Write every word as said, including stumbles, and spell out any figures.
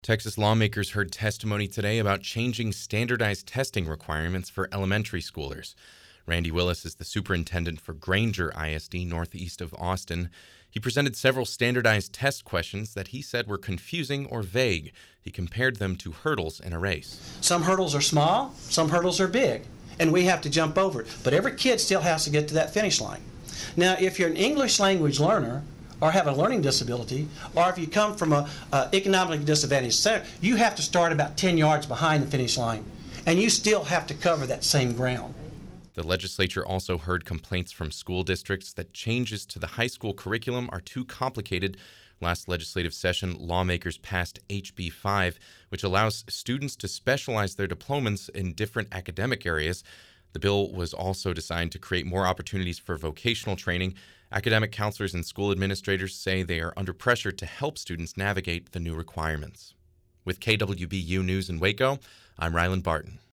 Texas lawmakers heard testimony today about changing standardized testing requirements for elementary schoolers. Randy Willis is the superintendent for Granger I S D northeast of Austin. He presented several standardized test questions that he said were confusing or vague. He compared them to hurdles in a race. Some hurdles are small, some hurdles are big, and we have to jump over it. But every kid still has to get to that finish line. Now, if you're an English language learner or have a learning disability, or if you come from a uh, economically disadvantaged sector, you have to start about ten yards behind the finish line, and you still have to cover that same ground. The legislature also heard complaints from school districts that changes to the high school curriculum are too complicated. Last legislative session, lawmakers passed H B five, which allows students to specialize their diplomas in different academic areas. The bill was also designed to create more opportunities for vocational training. Academic counselors and school administrators say they are under pressure to help students navigate the new requirements. With K W B U News in Waco, I'm Ryland Barton.